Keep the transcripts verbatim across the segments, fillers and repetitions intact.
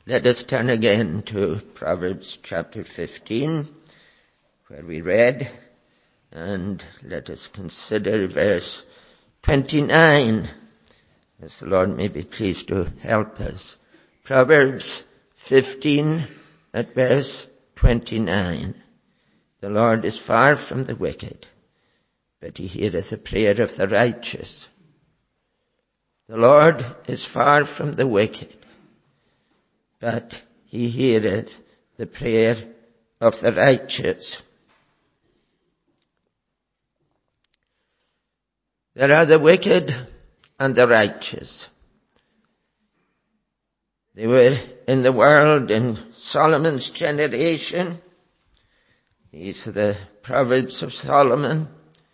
Let us turn again to Proverbs chapter fifteen, where we read, and let us consider verse twenty-nine, as the Lord may be pleased to help us. Proverbs fifteen at verse twenty-nine. The Lord is far from the wicked, but he heareth the prayer of the righteous. The Lord is far from the wicked, but he heareth the prayer of the righteous. There are the wicked and the righteous. They were in the world in Solomon's generation. These are the Proverbs of Solomon.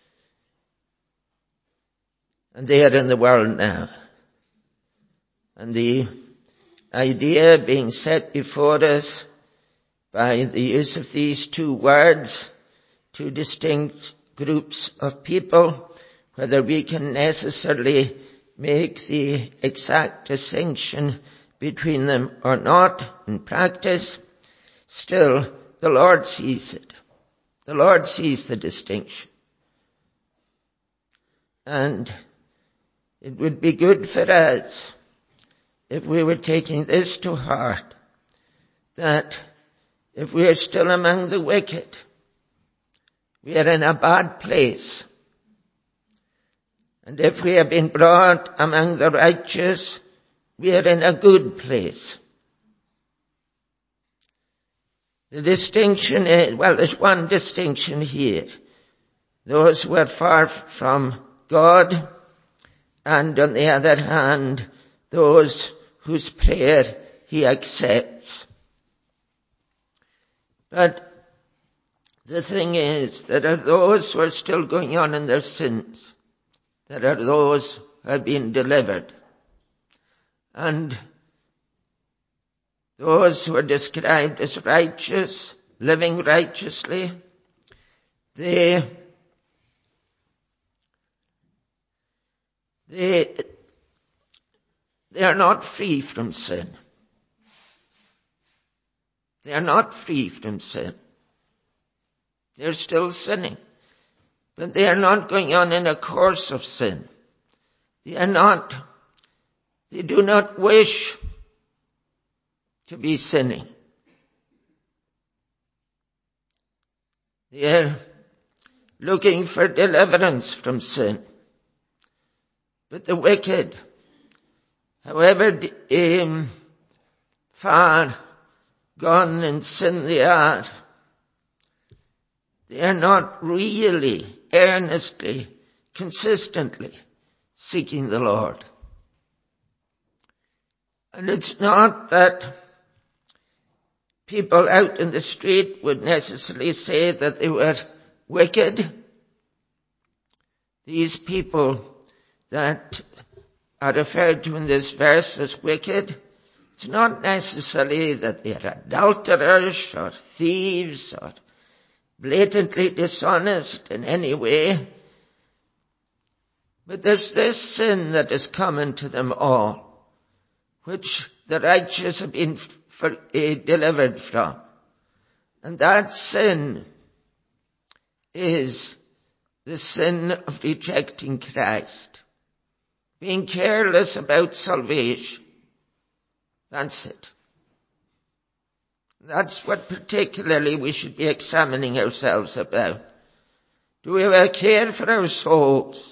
And they are in the world now. And the idea being set before us by the use of these two words, two distinct groups of people, whether we can necessarily make the exact distinction between them or not in practice, still the Lord sees it. The Lord sees the distinction. And it would be good for us if we were taking this to heart, that if we are still among the wicked, we are in a bad place. And if we have been brought among the righteous, we are in a good place. The distinction is, well, there's one distinction here. Those who are far from God, and on the other hand, those whose prayer he accepts. But the thing is, there are those who are still going on in their sins. There are those who have been delivered. And those who are described as righteous, living righteously, they, they, they are not free from sin. They are not free from sin. They're still sinning. But they are not going on in a course of sin. They are not, they do not wish to be sinning. They are looking for deliverance from sin. But the wicked, however um, far gone in sin they are, they are not really, earnestly, consistently seeking the Lord. And it's not that people out in the street would necessarily say that they were wicked. These people that are referred to in this verse as wicked, it's not necessarily that they are adulterers or thieves or blatantly dishonest in any way. But there's this sin that is common to them all, which the righteous have been for, uh, delivered from. And that sin is the sin of rejecting Christ, being careless about salvation. That's it. That's what particularly we should be examining ourselves about. Do we have a care for our souls?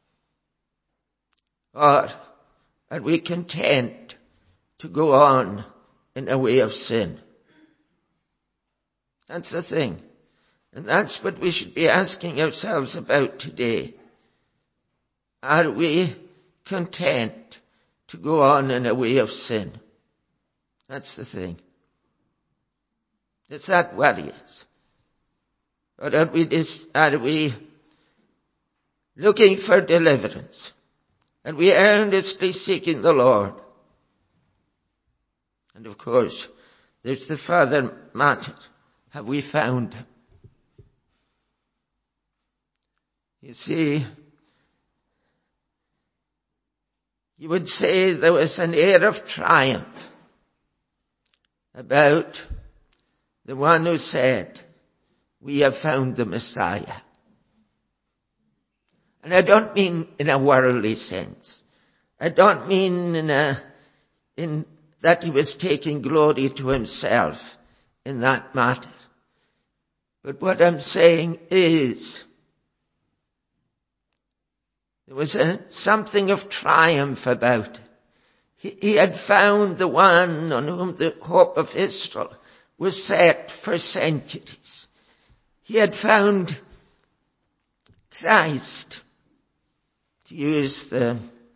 Or are we content to go on in a way of sin? That's the thing. And that's what we should be asking ourselves about today. Are we content to go on in a way of sin? That's the thing. Does that worry us? Or are we, dis- are we looking for deliverance? Are we earnestly seeking the Lord? And of course, there's the further matter. Have we found him? You see, you would say there was an air of triumph about the one who said, we have found the Messiah. And I don't mean in a worldly sense. I don't mean in a, in that he was taking glory to himself in that matter. But what I'm saying is, there was a, something of triumph about it. He, he had found the one on whom the hope of Israel was set for centuries. He had found Christ, to use the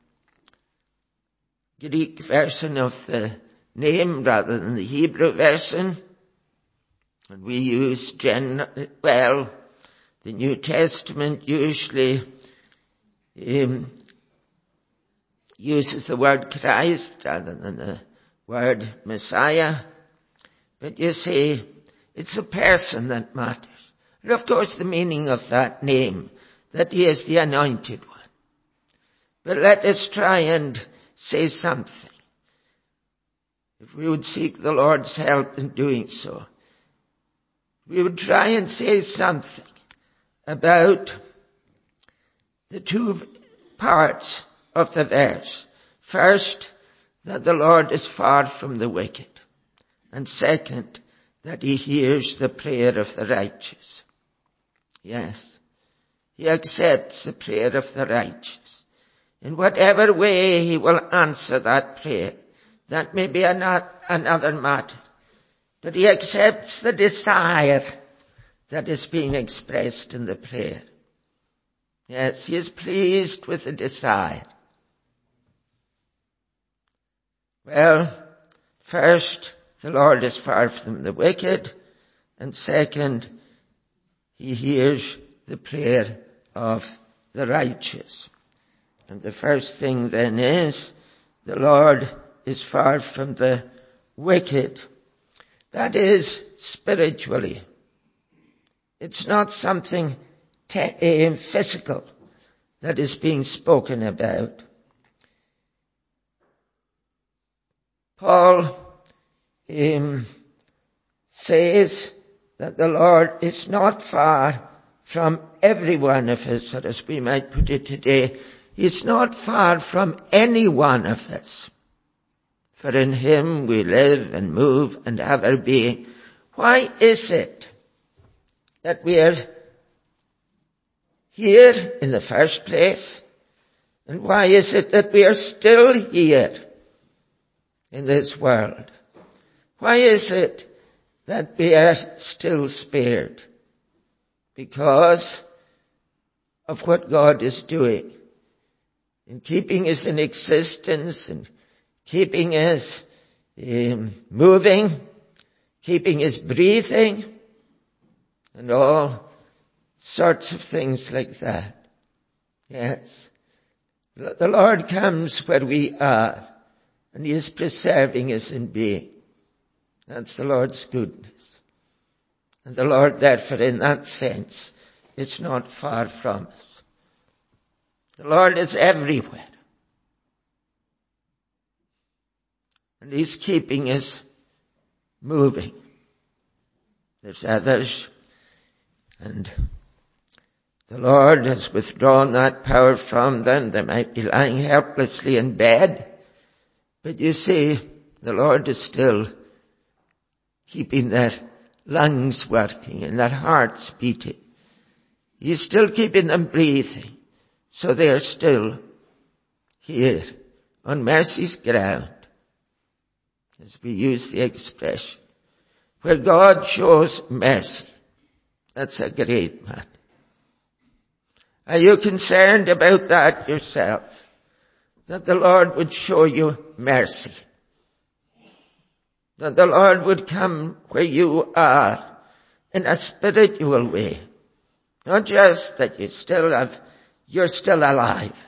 Greek version of the name rather than the Hebrew version. And we use, gen- well, the New Testament usually um, uses the word Christ rather than the word Messiah. But you see, it's a person that matters. And of course the meaning of that name, that he is the anointed one. But let us try and say something. If we would seek the Lord's help in doing so, we would try and say something about the two parts of the verse. First, that the Lord is far from the wicked. And second, that he hears the prayer of the righteous. Yes, he accepts the prayer of the righteous. In whatever way he will answer that prayer, that may be another matter. But he accepts the desire that is being expressed in the prayer. Yes, he is pleased with the desire. Well, first, the Lord is far from the wicked. And second, he hears the prayer of the righteous. And the first thing then is, the Lord is far from the wicked. That is spiritually. It's not something te- uh, physical that is being spoken about. Paul um, says that the Lord is not far from every one of us, or as we might put it today, he's not far from any one of us. For in him we live and move and have our being. Why is it that we are here in the first place? And why is it that we are still here in this world? Why is it that we are still spared? Because of what God is doing in keeping us in existence and keeping us um, moving, keeping us breathing, and all sorts of things like that. Yes. The Lord comes where we are, and he is preserving us in being. That's the Lord's goodness. And the Lord, therefore, in that sense, is not far from us. The Lord is everywhere. And he's keeping us moving. There's others, and the Lord has withdrawn that power from them. They might be lying helplessly in bed, but you see, the Lord is still keeping their lungs working and their hearts beating. He's still keeping them breathing, so they are still here on mercy's ground, as we use the expression, where God shows mercy. That's a great matter. Are you concerned about that yourself? That the Lord would show you mercy? That the Lord would come where you are in a spiritual way? Not just that you still have, you're still alive.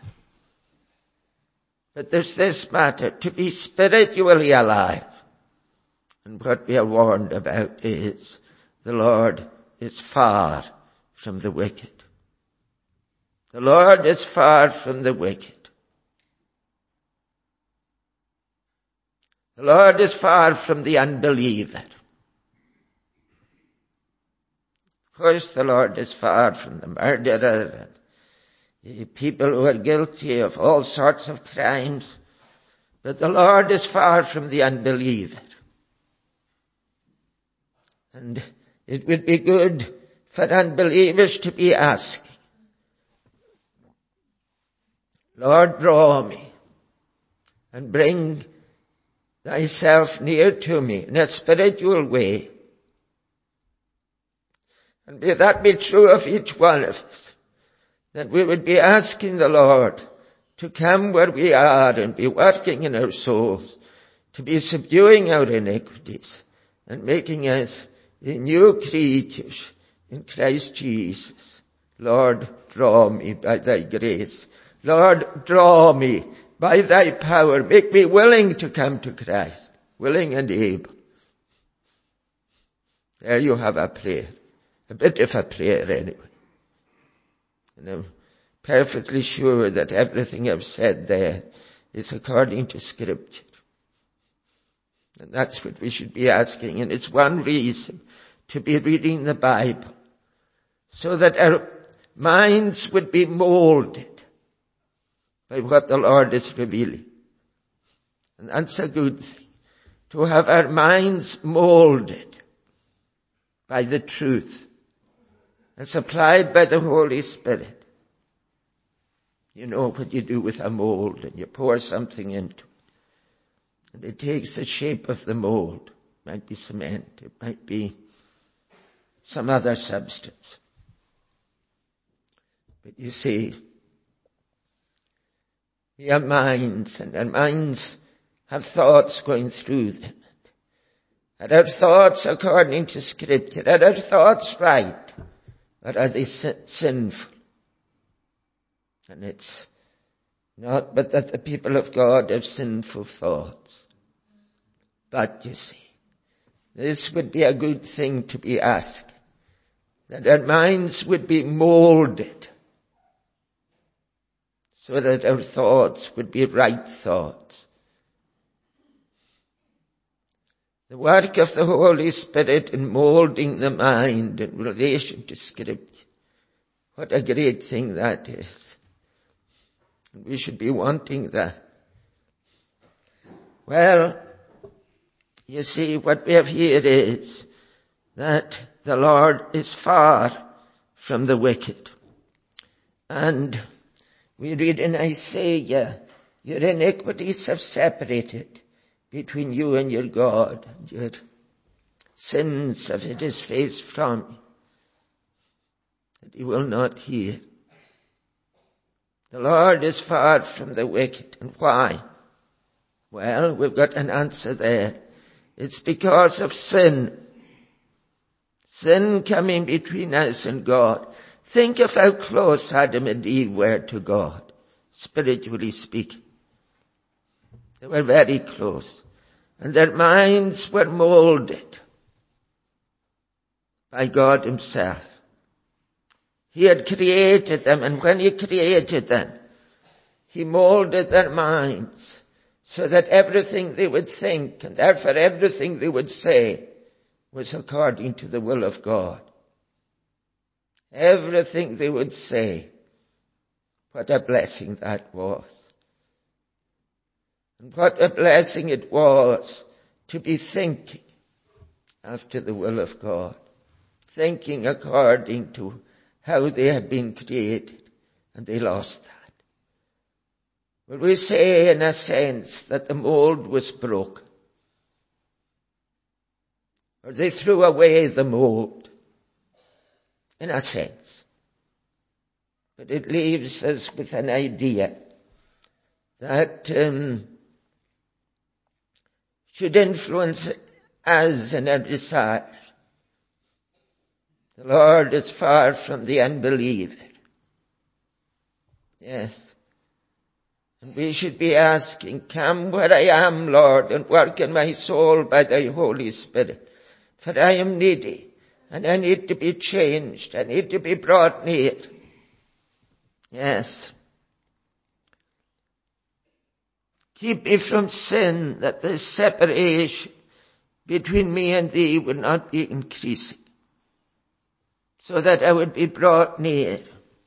But there's this matter, to be spiritually alive. And what we are warned about is the Lord is far from the wicked. The Lord is far from the wicked. The Lord is far from the unbeliever. Of course, the Lord is far from the murderer and the people who are guilty of all sorts of crimes. But the Lord is far from the unbeliever. And it would be good for unbelievers to be asking, Lord, draw me and bring thyself near to me in a spiritual way. And may that be true of each one of us, that we would be asking the Lord to come where we are and be working in our souls, to be subduing our iniquities and making us new creatures in Christ Jesus. Lord, draw me by thy grace. Lord, draw me by thy power. Make me willing to come to Christ, willing and able. There you have a prayer. A bit of a prayer anyway. And I'm perfectly sure that everything I've said there is according to Scripture. And that's what we should be asking. And it's one reason to be reading the Bible, so that our minds would be molded by what the Lord is revealing. And that's a good thing, to have our minds molded by the truth and supplied by the Holy Spirit. You know what you do with a mold, and you pour something into it, and it takes the shape of the mold. It might be cement, it might be some other substance. But you see, we have minds, and our minds have thoughts going through them. Are our thoughts according to Scripture? Are our thoughts right? Or are they sinful? And it's not but that the people of God have sinful thoughts. But you see, this would be a good thing to be asking, that our minds would be molded so that our thoughts would be right thoughts. The work of the Holy Spirit in molding the mind in relation to Scripture. What a great thing that is. And we should be wanting that. Well, you see, what we have here is that the Lord is far from the wicked. And we read in Isaiah, your iniquities have separated between you and your God, and your sins have hid his face from you, that he will not hear. The Lord is far from the wicked. And why? Well, we've got an answer there. It's because of sin. Sin coming between us and God. Think of how close Adam and Eve were to God, spiritually speaking. They were very close. And their minds were molded by God himself. He had created them, and when he created them, he molded their minds so that everything they would think, and therefore everything they would say, was according to the will of God. Everything they would say. What a blessing that was. And what a blessing it was to be thinking after the will of God. Thinking according to how they had been created. And they lost that. Well, we say in a sense that the mold was broken. Or they threw away the mold. In a sense. But it leaves us with an idea that um, should influence us in our desires. The Lord is far from the unbeliever. Yes. And we should be asking, come where I am, Lord, and work in my soul by thy Holy Spirit. For I am needy, and I need to be changed. I need to be brought near. Yes. Keep me from sin, that the separation between me and thee would not be increasing, so that I would be brought near.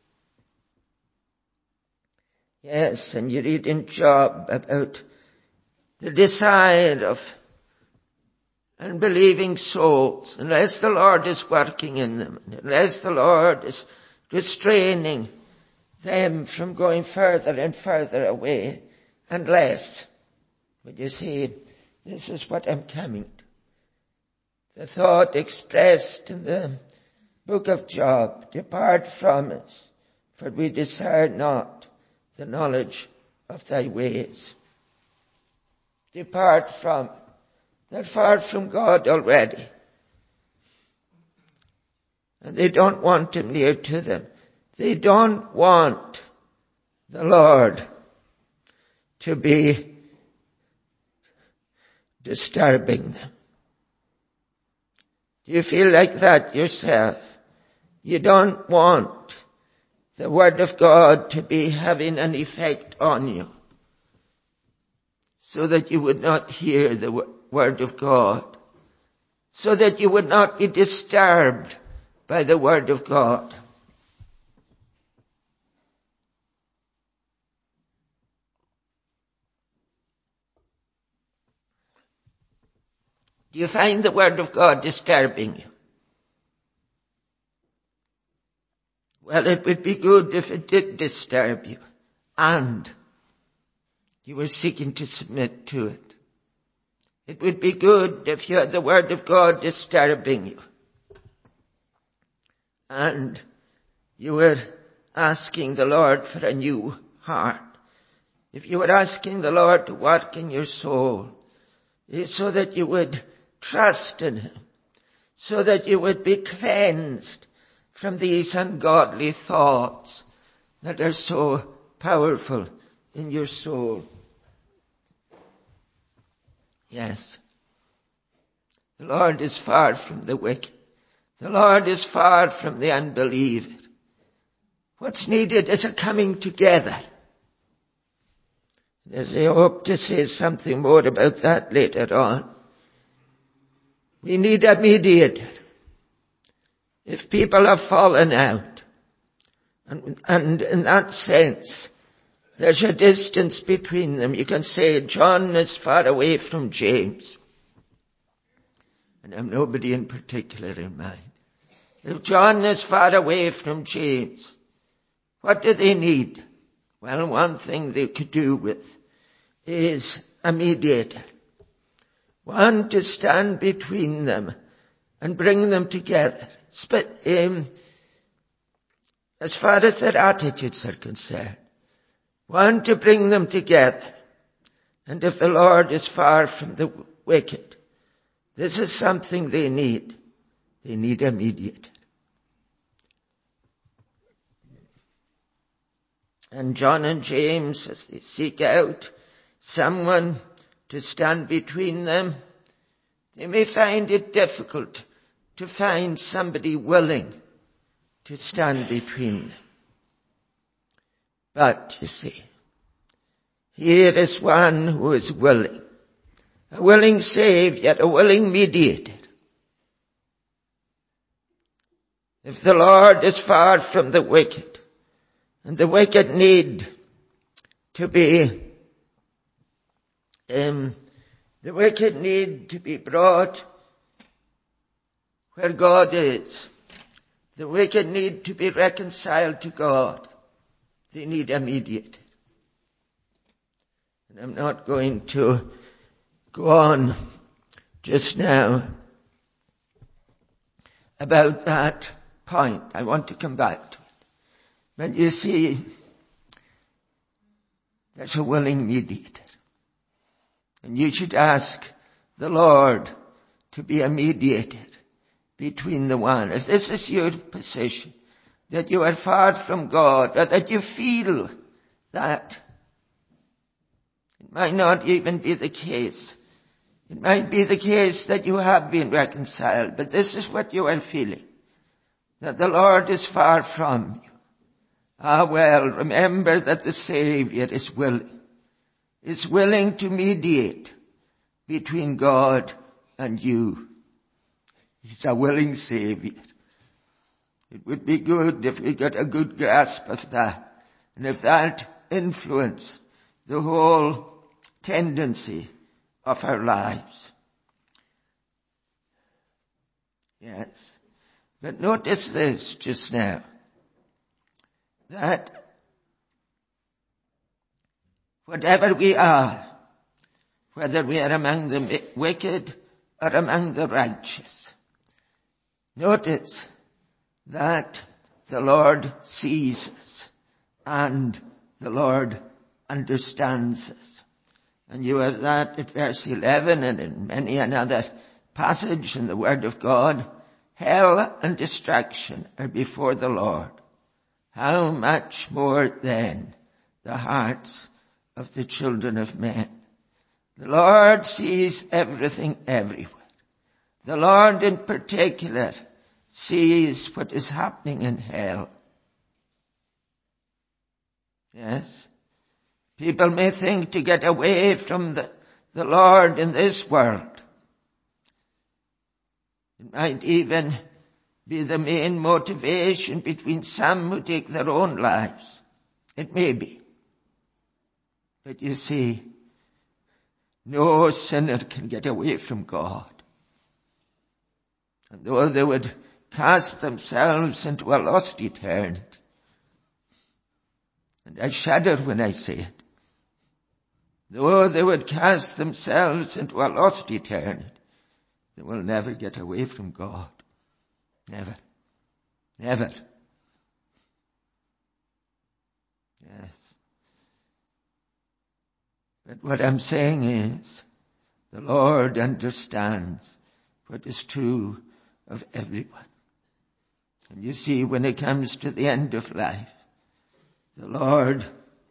Yes, and you read in Job about the desire of unbelieving souls, unless the Lord is working in them, unless the Lord is restraining them from going further and further away, unless, would you see, this is what I'm coming to. The thought expressed in the book of Job, depart from us, for we desire not the knowledge of thy ways. Depart from, they're far from God already. And they don't want him near to them. They don't want the Lord to be disturbing them. Do you feel like that yourself? You don't want the Word of God to be having an effect on you, so that you would not hear the Word of God, so that you would not be disturbed by the Word of God. Do you find the Word of God disturbing you? Well, it would be good if it did disturb you, and you were seeking to submit to it. It would be good if you had the Word of God disturbing you, and you were asking the Lord for a new heart. If you were asking the Lord to work in your soul, so that you would trust in Him, so that you would be cleansed from these ungodly thoughts that are so powerful in your soul. Yes. The Lord is far from the wicked. The Lord is far from the unbeliever. What's needed is a coming together. As I hope to say something more about that later on. We need a mediator. If people have fallen out, and, and in that sense, there's a distance between them. You can say John is far away from James. And I have nobody in particular in mind. If John is far away from James, what do they need? Well, one thing they could do with is a mediator. One to stand between them and bring them together. But, um, as far as their attitudes are concerned, one to bring them together. And if the Lord is far from the wicked, this is something they need. They need a mediator. And John and James, as they seek out someone to stand between them, they may find it difficult to find somebody willing to stand between them. But, you see, here is one who is willing. A willing Savior, a willing mediator. If the Lord is far from the wicked, and the wicked need to be, um, the wicked need to be brought where God is. The wicked need to be reconciled to God. They need a mediator. And I'm not going to go on just now about that point. I want to come back to it. But you see, there's a willing mediator. And you should ask the Lord to be a mediator between the one. If this is your position, that you are far from God, or that you feel that, it might not even be the case. It might be the case that you have been reconciled, but this is what you are feeling, that the Lord is far from you. Ah well, remember that the Savior is willing. is willing to mediate between God and you. He's a willing Savior. It would be good if we got a good grasp of that, and if that influenced the whole tendency of our lives. Yes. But notice this just now, that whatever we are, whether we are among the wicked or among the righteous, notice that the Lord sees us and the Lord understands us. And you have that at verse eleven and in many another passage in the Word of God. Hell and destruction are before the Lord. How much more then the hearts of the children of men. The Lord sees everything everywhere. The Lord in particular sees what is happening in hell. Yes. People may think to get away from the, the Lord in this world. It might even be the main motivation between some who take their own lives. It may be. But you see, no sinner can get away from God. And though they would cast themselves into a lost eternity, and I shudder when I say it, though they would cast themselves into a lost eternity, they will never get away from God. Never. Never. Yes. But what I'm saying is, the Lord understands what is true of everyone. And you see, when it comes to the end of life, the Lord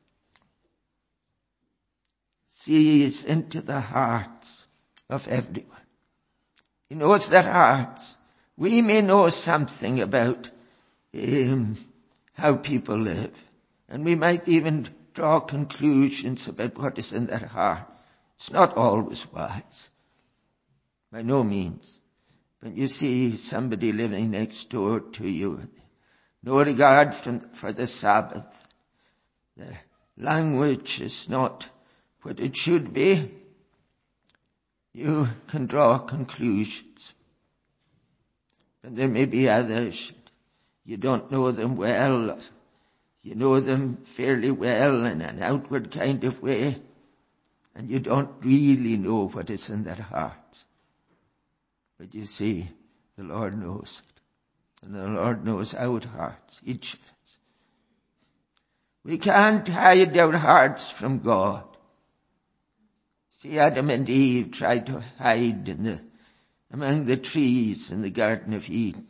sees into the hearts of everyone. He knows their hearts. We may know something about um, how people live, and we might even draw conclusions about what is in their heart. It's not always wise. By no means. But you see somebody living next door to you, no regard from, for the Sabbath. Their language is not what it should be. You can draw conclusions. But there may be others. You don't know them well. You know them fairly well in an outward kind of way. And you don't really know what is in their hearts. But you see, the Lord knows it. And the Lord knows our hearts, each of us. We can't hide our hearts from God. See, Adam and Eve tried to hide in the, among the trees in the Garden of Eden.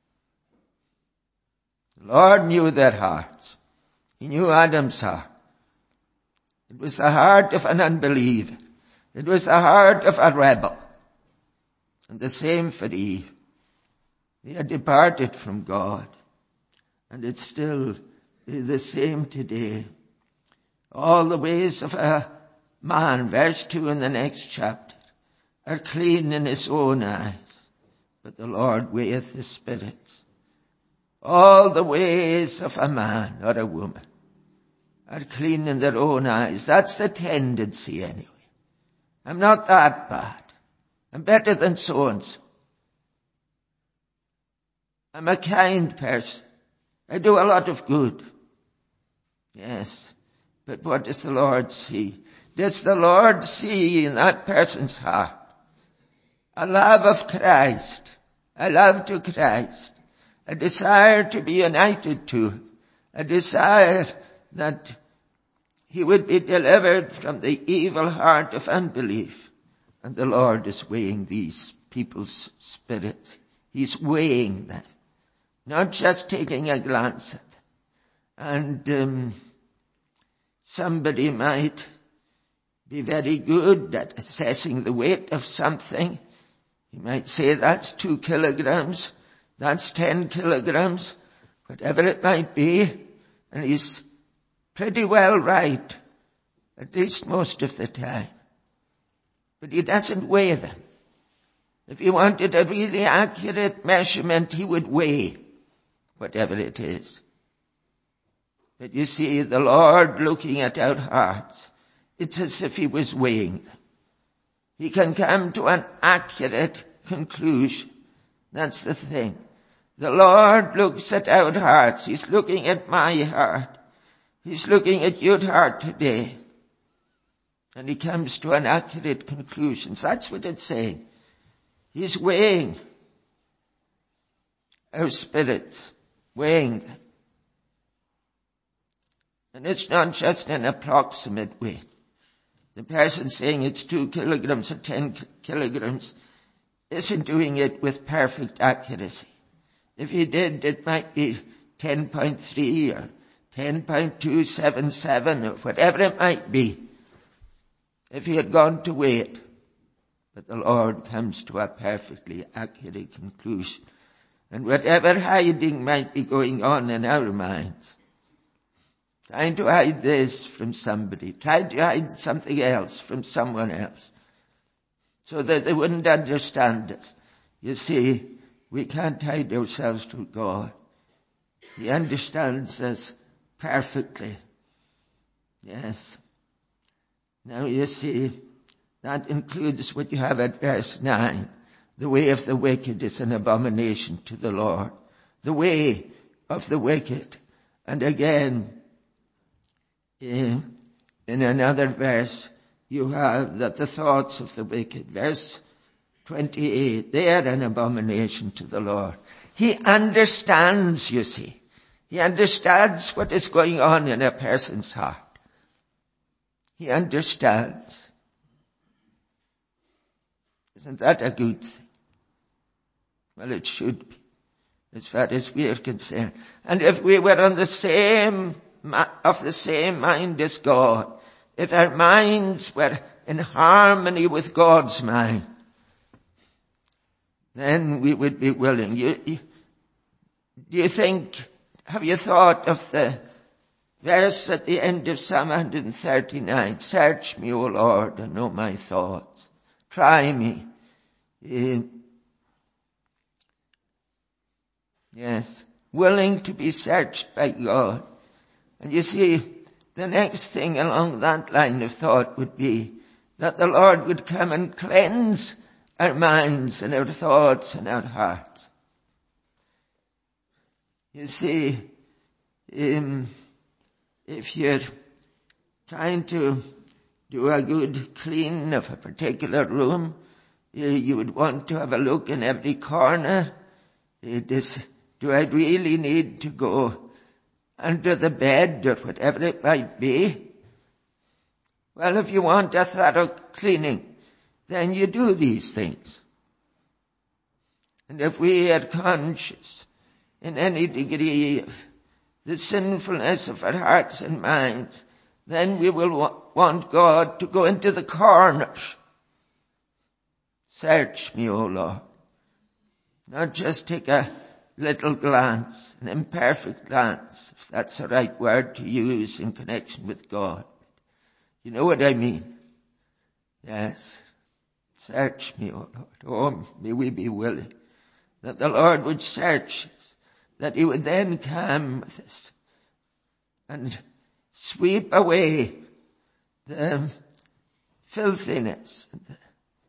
The Lord knew their hearts. He knew Adam's heart. It was the heart of an unbeliever. It was the heart of a rebel. And the same for Eve. They had departed from God. And it's still the same today. All the ways of a man, verse two in the next chapter, are clean in his own eyes, but the Lord weigheth the spirits. All the ways of a man or a woman are clean in their own eyes. That's the tendency anyway. I'm not that bad. I'm better than so-and-so. I'm a kind person. I do a lot of good. Yes, but what does the Lord see? Does the Lord see in that person's heart a love of Christ, a love to Christ, a desire to be united to Him, a desire that he would be delivered from the evil heart of unbelief? And the Lord is weighing these people's spirits. He's weighing them, not just taking a glance at them. And um, somebody might be very good at assessing the weight of something. He might say that's two kilograms, that's ten kilograms, whatever it might be, and he's pretty well right. at least most of the time. But he doesn't weigh them. If he wanted a really accurate measurement, he would weigh whatever it is. But you see, the Lord looking at our hearts, it's as if he was weighing them. He can come to an accurate conclusion. That's the thing. The Lord looks at our hearts. He's looking at my heart. He's looking at your heart today. And he comes to an accurate conclusion. That's what it's saying. He's weighing our spirits, weighing them. And it's not just an approximate weight. The person saying it's two kilograms or ten kilograms isn't doing it with perfect accuracy. If he did, it might be ten point three or ten point two seven seven or whatever it might be, if he had gone to weigh it. But the Lord comes to a perfectly accurate conclusion. And whatever hiding might be going on in our minds, trying to hide this from somebody, trying to hide something else from someone else, so that they wouldn't understand us. You see, we can't hide ourselves to God. He understands us perfectly. Yes. Now you see, that includes what you have at verse nine. The way of the wicked is an abomination to the Lord. The way of the wicked. And again, in another verse, you have that the thoughts of the wicked. Verse twenty-eight, they are an abomination to the Lord. He understands, you see. He understands what is going on in a person's heart. He understands. Isn't that a good thing? Well, it should be, as far as we are concerned. And if we were on the same, of the same mind as God, if our minds were in harmony with God's mind, then we would be willing. You, you, do you think, have you thought of the verse at the end of Psalm one thirty-nine? Search me, O Lord, and know my thoughts. Try me. Uh, yes, willing to be searched by God. And you see, the next thing along that line of thought would be that the Lord would come and cleanse our minds and our thoughts and our hearts. You see, um, if you're trying to do a good clean of a particular room, you, you would want to have a look in every corner. It is, do I really need to go under the bed or whatever it might be? Well, if you want a thorough cleaning, then you do these things. And if we are conscious in any degree of the sinfulness of our hearts and minds, then we will wa- want God to go into the corners. Search me, O Lord. Not just take a little glance, an imperfect glance, if that's the right word to use in connection with God. You know what I mean? Yes. Search me, O Lord. Oh, may we be willing that the Lord would search us, that he would then come with us and sweep away the filthiness, and the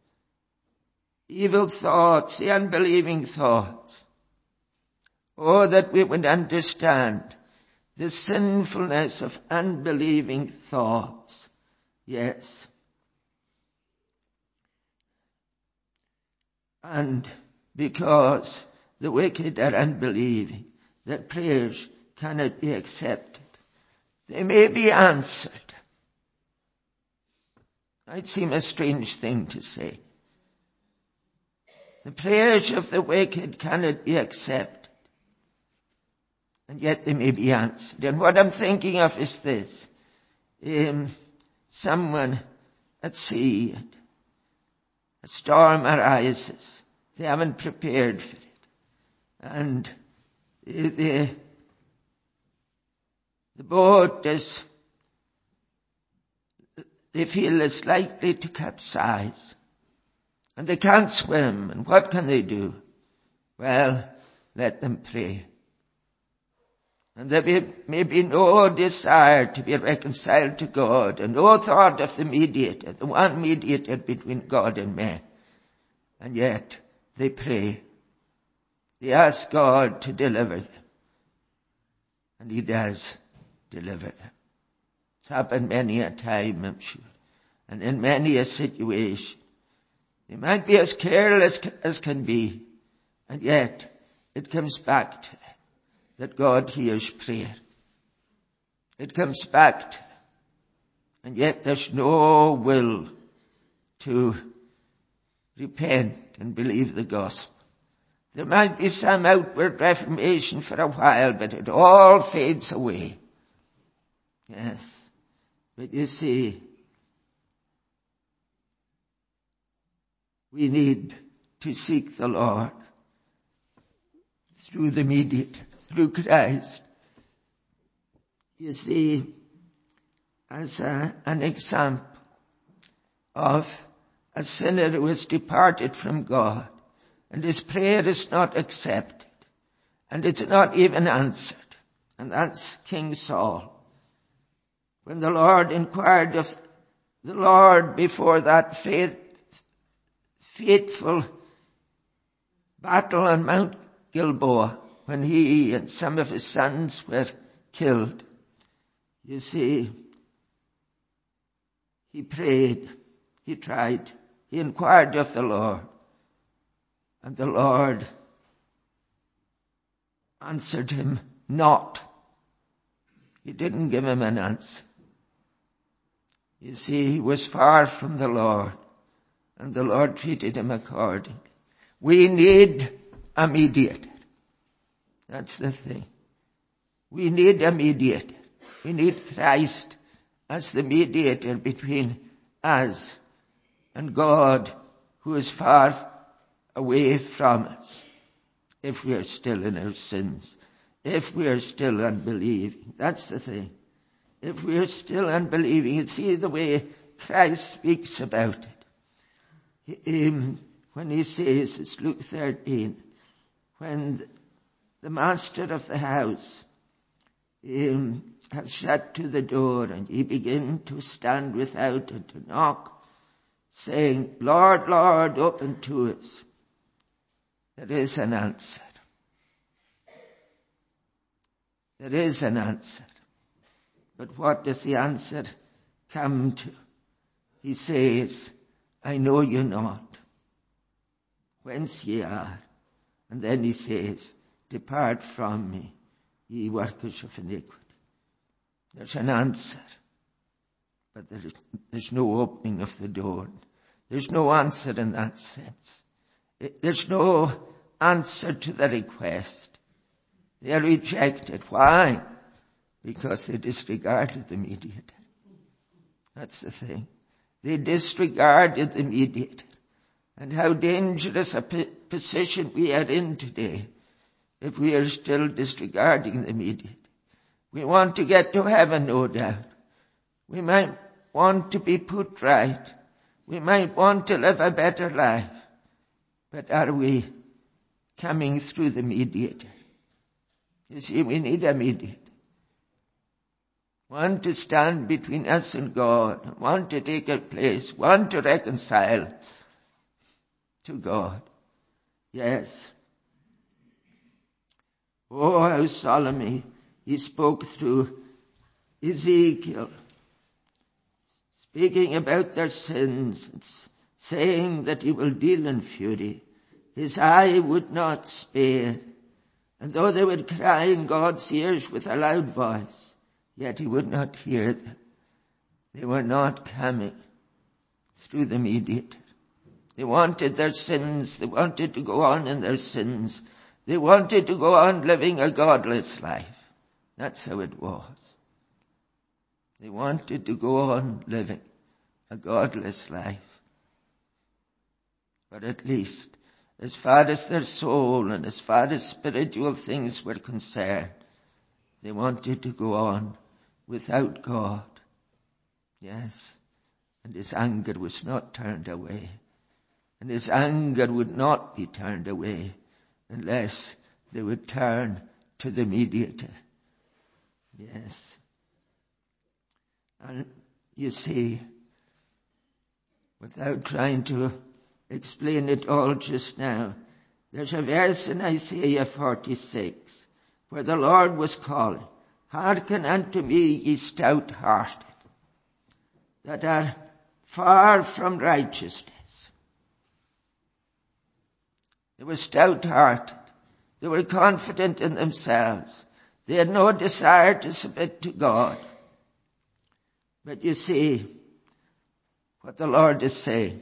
evil thoughts, the unbelieving thoughts. Oh, that we would understand the sinfulness of unbelieving thoughts. Yes. And because the wicked are unbelieving, their prayers cannot be accepted. They may be answered. Might seem a strange thing to say. The prayers of the wicked cannot be accepted, and yet they may be answered. And what I'm thinking of is this. Um, someone at sea, a storm arises. They haven't prepared for it. And the, the boat is they feel it's likely to capsize. And they can't swim. And what can they do? Well, let them pray. And there may, may be no desire to be reconciled to God, and no thought of the mediator, the one mediator between God and man. And yet they pray. They ask God to deliver them. And he does deliver them. It's happened many a time, I'm sure. And in many a situation. They might be as careless as can be. And yet it comes back to them that God hears prayer. It comes back to them. And yet there's no will to repent and believe the gospel. There might be some outward reformation for a while, but it all fades away. Yes. But you see, we need to seek the Lord through the mediator, through Christ. You see, as a, an example of a sinner who has departed from God, and his prayer is not accepted, and it's not even answered. And that's King Saul. When the Lord inquired of the Lord before that faith, faithful battle on Mount Gilboa, when he and some of his sons were killed, you see, he prayed, he tried, he inquired of the Lord. And the Lord answered him not. He didn't give him an answer. You see, he was far from the Lord, and the Lord treated him accordingly. We need a mediator. That's the thing. We need a mediator. We need Christ as the mediator between us and God, who is far away from us, if we are still in our sins, if we are still unbelieving. That's the thing. If we are still unbelieving, you see the way Christ speaks about it. Um, when he says, it's Luke thirteen, when the master of the house um, has shut to the door, and he begin to stand without and to knock, saying, Lord, Lord, open to us. There is an answer. There is an answer. But what does the answer come to? He says, I know you not, whence ye are. And then he says, depart from me, ye workers of iniquity. There's an answer, but there is, there's no opening of the door. There's no answer in that sense. There's no answer to the request. They are rejected. Why? Because they disregarded the mediator. That's the thing. They disregarded the mediator. And how dangerous a position we are in today if we are still disregarding the mediator. We want to get to heaven, no doubt. We might want to be put right. We might want to live a better life. But are we coming through the mediator? You see, we need a mediator. One to stand between us and God. One to take a place. One to reconcile to God. Yes. Oh, how solemnly he spoke through Ezekiel, speaking about their sins, and saying that he will deal in fury. His eye would not spare. And though they would cry in God's ears with a loud voice, yet he would not hear them. They were not coming through the mediator. They wanted their sins. They wanted to go on in their sins. They wanted to go on living a godless life. That's how it was. They wanted to go on living a godless life. But at least, as far as their soul and as far as spiritual things were concerned, they wanted to go on without God. Yes. and his anger was not turned away. And his anger would not be turned away unless they would turn to the mediator. Yes. And you see, without trying to explain it all just now, there's a verse in Isaiah forty-six where the Lord was calling, "Hearken unto me, ye stout-hearted, that are far from righteousness." They were stout-hearted. They were confident in themselves. They had no desire to submit to God. But you see what the Lord is saying.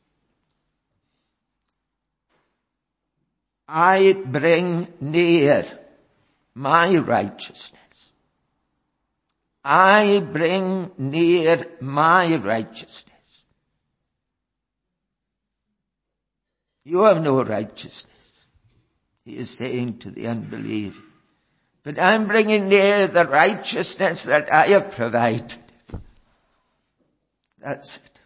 I bring near my righteousness. I bring near my righteousness. You have no righteousness, he is saying to the unbeliever. But I'm bringing near the righteousness that I have provided. That's it.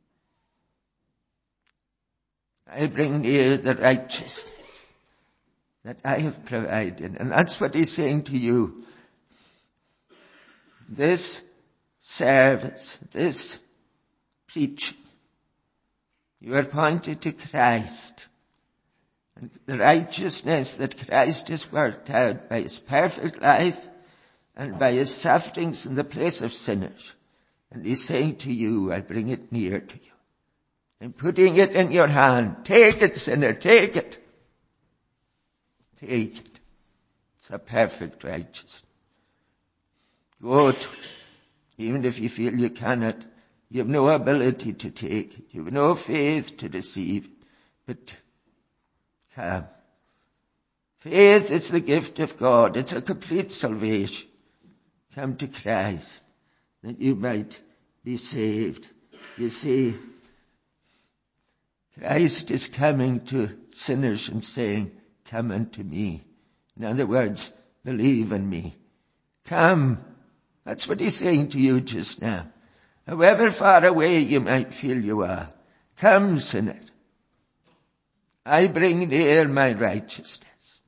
I bring near the righteousness that I have provided. And that's what he's saying to you. This service, this preaching, you are pointed to Christ and the righteousness that Christ has worked out by his perfect life and by his sufferings in the place of sinners. And he's saying to you, I bring it near to you. I'm putting it in your hand. Take it, sinner, take it. Take it. It's a perfect righteousness. Go to it. Even if you feel you cannot, you have no ability to take it. You have no faith to receive it. But come. Faith is the gift of God. It's a complete salvation. Come to Christ that you might be saved. You see, Christ is coming to sinners and saying, come unto me. In other words, believe in me. Come. That's what he's saying to you just now. However far away you might feel you are, come, sinner. I bring near my righteousness.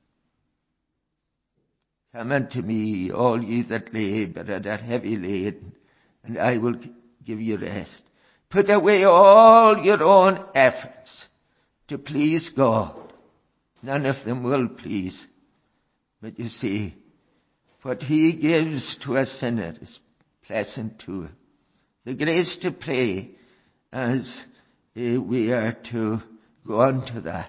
Come unto me, all ye that labor and are heavy laden, and I will give you rest. Put away all your own efforts to please God. None of them will please. But you see, what he gives to a sinner is pleasant to him. The grace to pray as uh, we are to go on to that.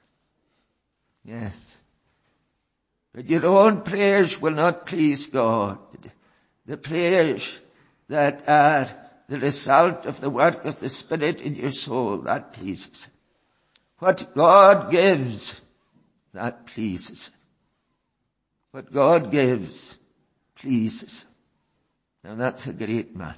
Yes. But your own prayers will not please God. The prayers that are the result of the work of the Spirit in your soul, that pleases him. What God gives, that pleases him. What God gives, pleases him. Now that's a great matter.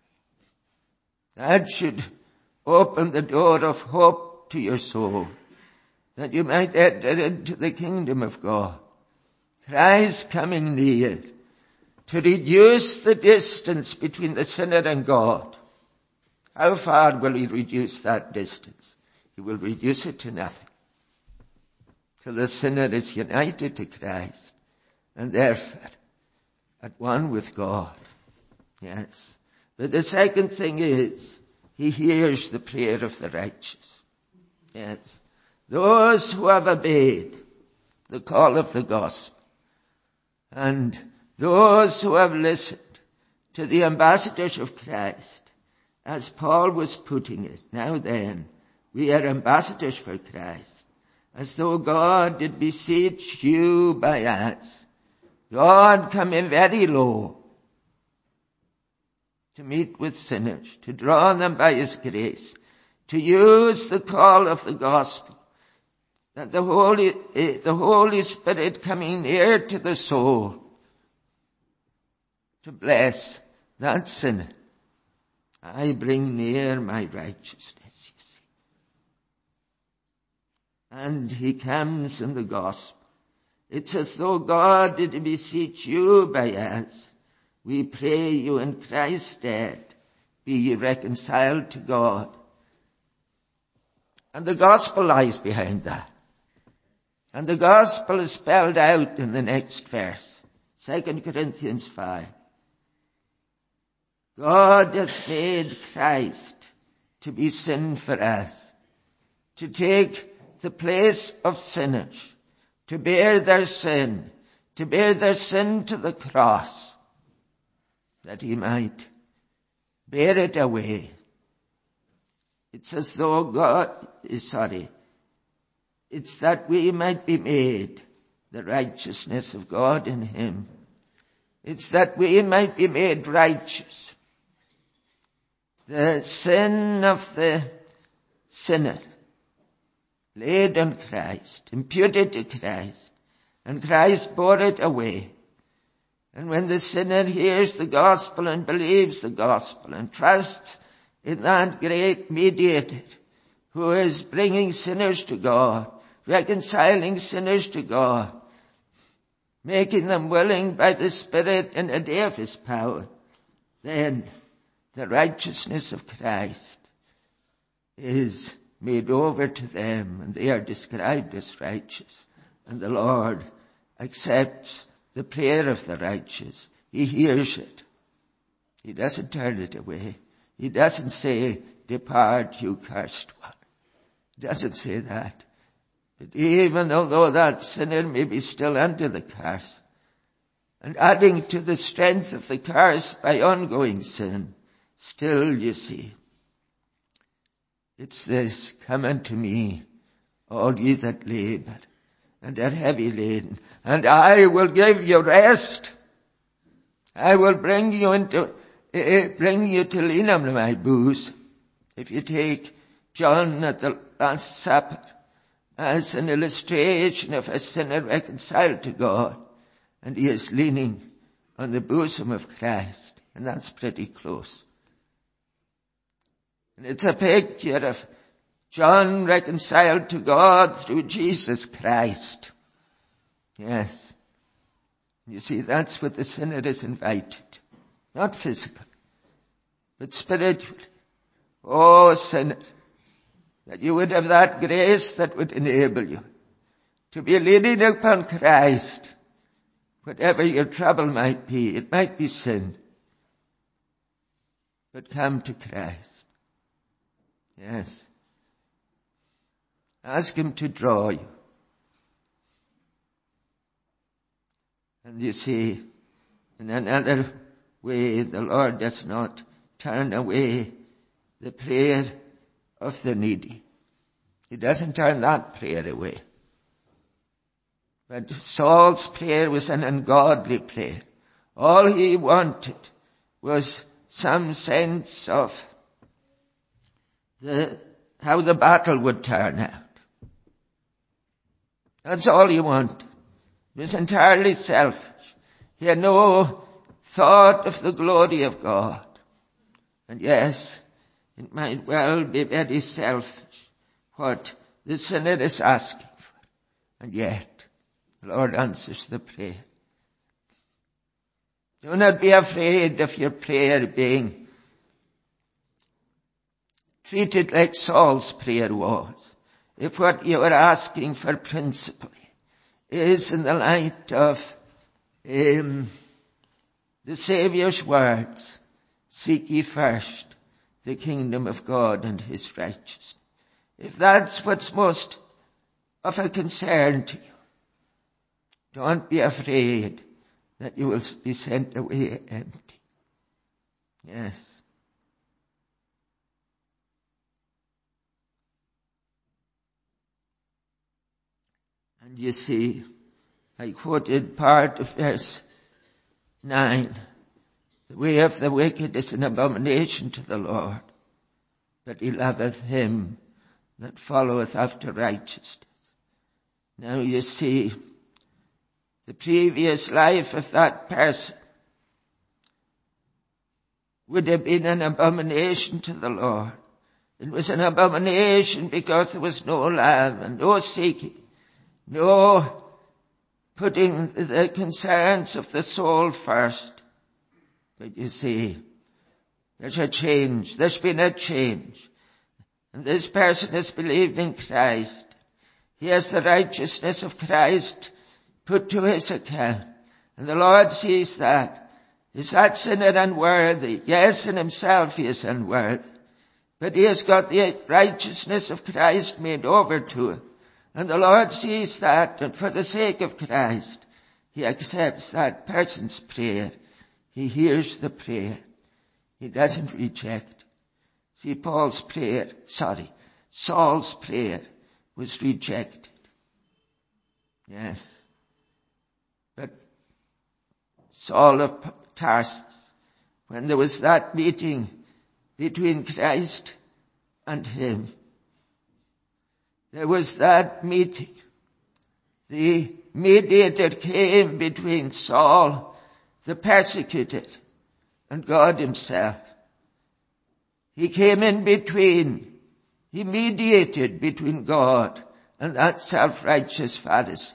That should open the door of hope to your soul, that you might enter into the kingdom of God. Christ coming near to reduce the distance between the sinner and God. How far will he reduce that distance? He will reduce it to nothing. Till the sinner is united to Christ and therefore at one with God. Yes. But the second thing is, he hears the prayer of the righteous. Yes. Those who have obeyed the call of the gospel, and those who have listened to the ambassadors of Christ, as Paul was putting it, now then, we are ambassadors for Christ, as though God did beseech you by us. God coming very low to meet with sinners, to draw them by his grace, to use the call of the gospel, that the Holy, the Holy Spirit coming near to the soul, to bless that sinner. I bring near my righteousness, you see. And he comes in the gospel. It's as though God did beseech you by us. We pray you in Christ's stead, be ye reconciled to God. And the gospel lies behind that. And the gospel is spelled out in the next verse, Second Corinthians five. God has made Christ to be sin for us, to take the place of sinners, to bear their sin, to bear their sin to the cross, that he might bear it away. It's as though God is sorry. It's that we might be made the righteousness of God in him. It's that we might be made righteous. The sin of the sinner laid on Christ, imputed to Christ, and Christ bore it away. And when the sinner hears the gospel and believes the gospel and trusts in that great mediator who is bringing sinners to God, reconciling sinners to God, making them willing by the Spirit in a day of his power, then the righteousness of Christ is made over to them, and they are described as righteous. And the Lord accepts the prayer of the righteous. He hears it. He doesn't turn it away. He doesn't say, depart, you cursed one. He doesn't say that. But even although that sinner may be still under the curse, and adding to the strength of the curse by ongoing sin, still, you see, it's this, come unto me, all ye that labor and are heavy laden, and I will give you rest. I will bring you into, uh, bring you to lean on my bosom. If you take John at the Last Supper as an illustration of a sinner reconciled to God, and he is leaning on the bosom of Christ, and that's pretty close. And it's a picture of John reconciled to God through Jesus Christ. Yes. You see, that's what the sinner is invited. Not physical, but spiritually. Oh, sinner, that you would have that grace that would enable you to be leaning upon Christ. Whatever your trouble might be, it might be sin. But come to Christ. Yes. Ask him to draw you. And you see, in another way, the Lord does not turn away the prayer of the needy. He doesn't turn that prayer away. But Saul's prayer was an ungodly prayer. All he wanted was some sense of the, how the battle would turn out. That's all he wanted. He was entirely selfish. He had no thought of the glory of God. And yes, it might well be very selfish what the sinner is asking for. And yet, the Lord answers the prayer. Do not be afraid of your prayer being treated like Saul's prayer was. If what you are asking for principally is in the light of um, the Saviour's words, seek ye first the kingdom of God and his righteousness. If that's what's most of a concern to you, don't be afraid that you will be sent away empty. Yes. And you see, I quoted part of verse nine. The way of the wicked is an abomination to the Lord, but he loveth him that followeth after righteousness. Now you see, the previous life of that person would have been an abomination to the Lord. It was an abomination because there was no love and no seeking, no putting the concerns of the soul first. But you see, There's a change. There's been a change. And this person has believed in Christ. He has the righteousness of Christ put to his account. And the Lord sees that. Is that sinner unworthy? Yes, in himself he is unworthy. But he has got the righteousness of Christ made over to him. And the Lord sees that, and for the sake of Christ, he accepts that person's prayer. He hears the prayer. He doesn't reject. See, Paul's prayer, sorry, Saul's prayer was rejected. Yes. But Saul of Tarsus, when there was that meeting between Christ and him, there was that meeting. The mediator came between Saul, the persecuted, and God himself. He came in between. He mediated between God and that self-righteous Pharisee.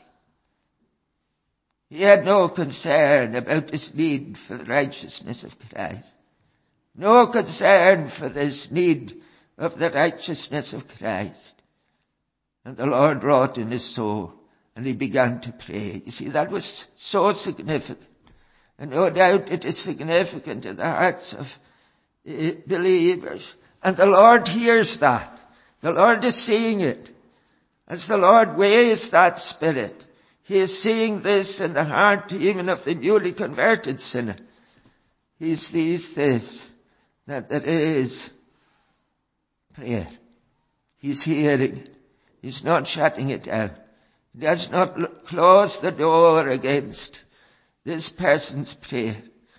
He had no concern about his need for the righteousness of Christ. No concern for this need of the righteousness of Christ. And the Lord wrought in his soul, and he began to pray. You see, that was so significant. And no doubt it is significant in the hearts of uh, believers. And the Lord hears that. The Lord is seeing it. As the Lord weighs that spirit, he is seeing this in the heart even of the newly converted sinner. He sees this, that there is prayer. He's hearing it. He's not shutting it down. He does not close the door against this person's prayer.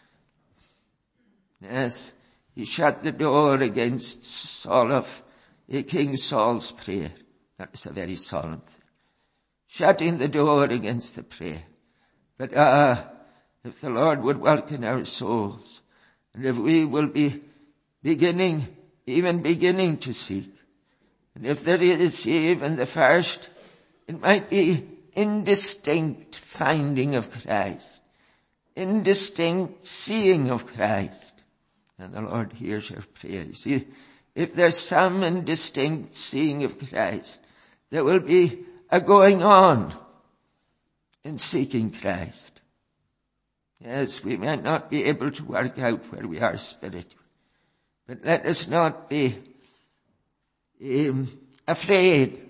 Yes, he shut the door against Saul of King Saul's prayer. That was a very solemn thing. Shutting the door against the prayer. But ah, uh, if the Lord would work in our souls, and if we will be beginning, even beginning to seek, and if there is even the first, it might be indistinct finding of Christ, indistinct seeing of Christ, and the Lord hears our prayer. You see, if there's some indistinct seeing of Christ, there will be a going on in seeking Christ. Yes, we might not be able to work out where we are spiritually, but let us not be um, afraid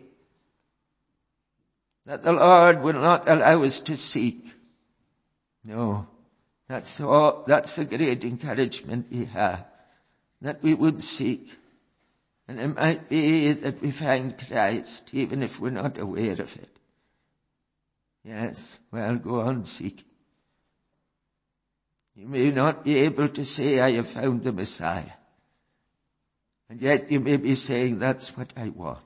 that the Lord will not allow us to seek. No, that's all, that's the great encouragement we have, that we would seek. And it might be that we find Christ, even if we're not aware of it. Yes, well, go on seeking. You may not be able to say, I have found the Messiah. And yet you may be saying, that's what I want.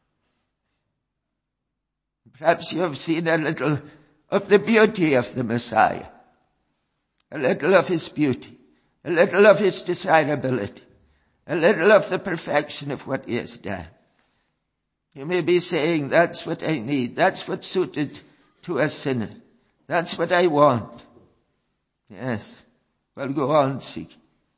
Perhaps you have seen a little of the beauty of the Messiah. A little of his beauty. A little of his desirability. A little of the perfection of what he has done. You may be saying, that's what I need. That's what's suited to a sinner. That's what I want. Yes. Well, go on seeking.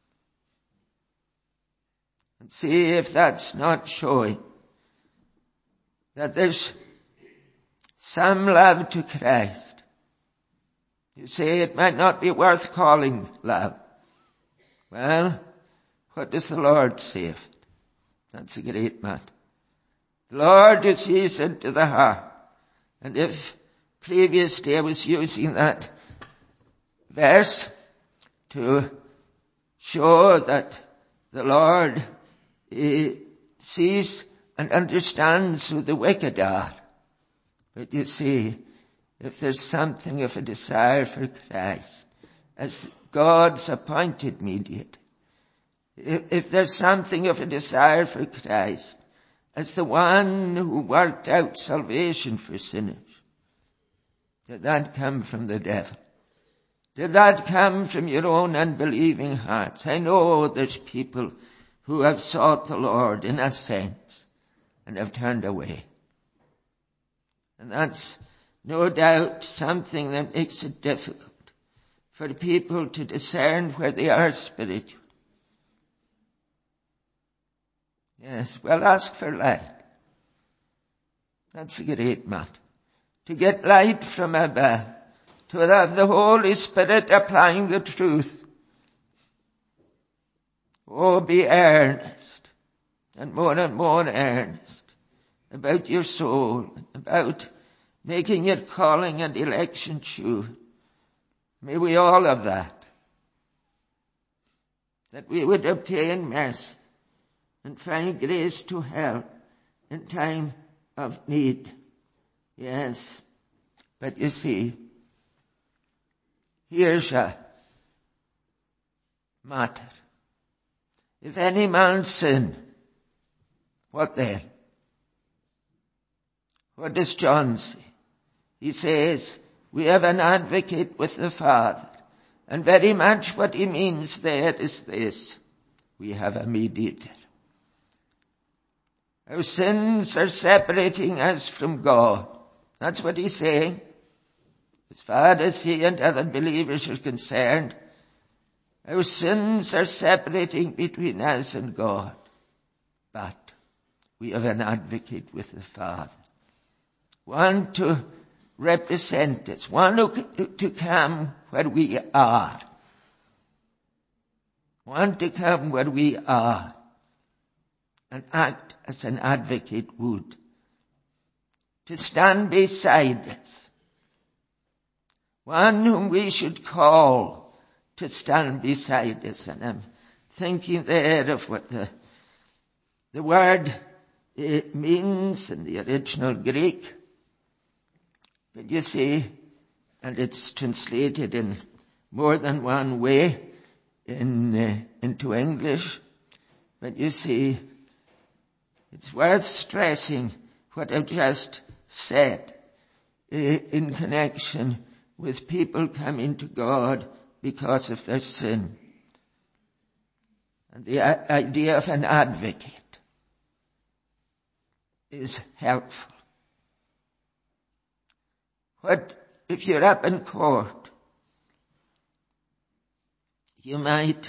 And see if that's not showing that there's some love to Christ. You say it might not be worth calling love. Well, what does the Lord say of it? That's a great matter. The Lord who sees into the heart. And if previously I was using that verse to show that the Lord he sees and understands who the wicked are. But you see, if there's something of a desire for Christ as God's appointed mediator, if, if there's something of a desire for Christ as the one who worked out salvation for sinners, did that come from the devil? Did that come from your own unbelieving hearts? I know there's people who have sought the Lord in a sense and have turned away. And that's no doubt something that makes it difficult for people to discern where they are spiritually. Yes, well, ask for light. That's a great matter. To get light from above. To have the Holy Spirit applying the truth. Oh, be earnest. And more and more earnest. About your soul. About making your calling and election sure. May we all have that. That we would obtain mercy and find grace to help in time of need. Yes, but you see, here's a matter. If any man sin, what then? What does John say? He says, we have an advocate with the Father. And very much what he means there is this. We have a mediator. Our sins are separating us from God. That's what he's saying. As far as he and other believers are concerned, our sins are separating between us and God. But we have an advocate with the Father. One to represent us. One who, to come where we are. One to come where we are. And act as an advocate would. To stand beside us. One whom we should call to stand beside us. And I'm thinking there of what the, the word it means in the original Greek. But you see, and it's translated in more than one way in uh, into English. But you see, it's worth stressing what I've just said uh, in connection with people coming to God because of their sin. And the idea of an advocate is helpful. What if you're up in court? You might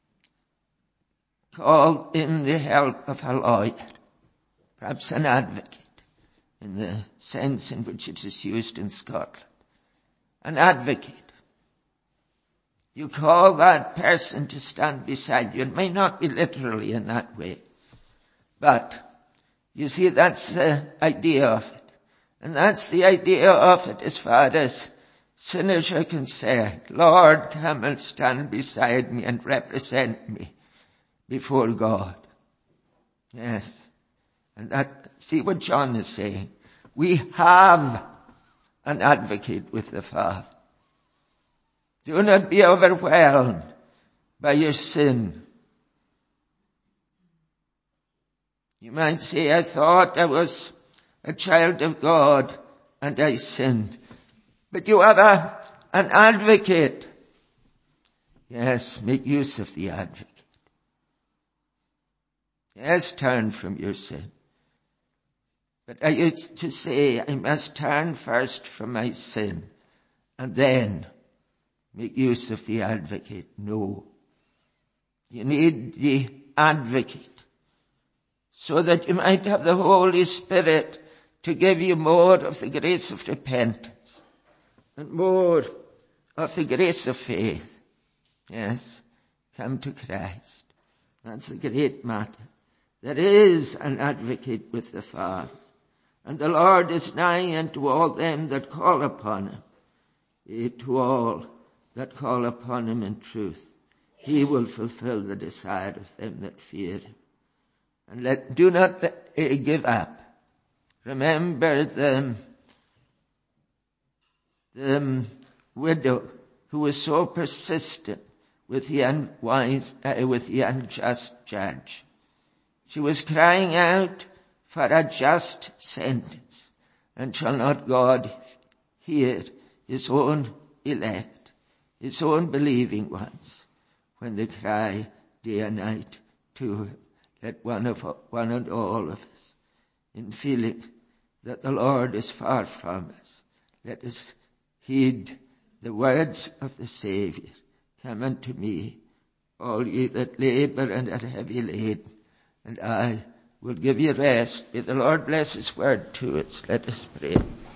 call in the help of a lawyer, perhaps an advocate, in the sense in which it is used in Scotland. An advocate. You call that person to stand beside you. It may not be literally in that way, but you see, that's the idea of it. And that's the idea of it as far as sinners are concerned. Lord, come and stand beside me and represent me before God. Yes. And that, see what John is saying. We have an advocate with the Father. Do not be overwhelmed by your sin. You might say, I thought I was a child of God and I sinned. But you have a, an advocate. Yes, make use of the advocate. Yes, turn from your sin. But I used to say, I must turn first from my sin and then make use of the advocate. No. You need the advocate so that you might have the Holy Spirit to give you more of the grace of repentance and more of the grace of faith. Yes, come to Christ. That's the great matter. There is an advocate with the Father, and the Lord is nigh unto all them that call upon him, yea, to all that call upon him in truth. He will fulfill the desire of them that fear him. And let, do not uh, give up. Remember the, the widow who was so persistent with the unwise, uh, with the unjust judge. She was crying out for a just sentence. And shall not God hear his own elect, his own believing ones, when they cry day and night to him? Let one of one and all of us, in feeling that the Lord is far from us, let us heed the words of the Saviour. Come unto me, all ye that labour and are heavy laden, and I will give you rest. May the Lord bless his word to us. Let us pray.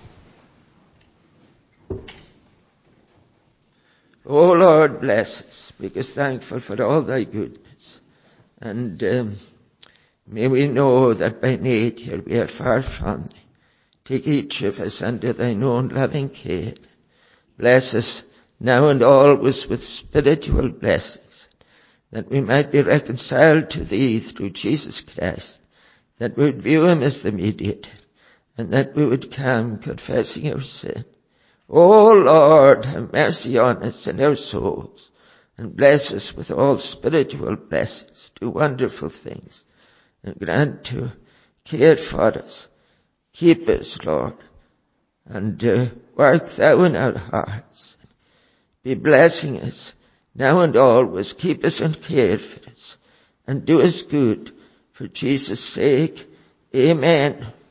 O Lord, bless us. Make us thankful for all thy goodness. And um, may we know that by nature we are far from thee. Take each of us under thine own loving care. Bless us now and always with spiritual blessings, that we might be reconciled to thee through Jesus Christ, that we would view him as the mediator, and that we would come confessing our sin. O Lord, have mercy on us and our souls, and bless us with all spiritual blessings. Do wonderful things, and grant to care for us. Keep us, Lord, and uh, work thou in our hearts. Be blessing us now and always. Keep us and care for us, and do us good for Jesus' sake. Amen.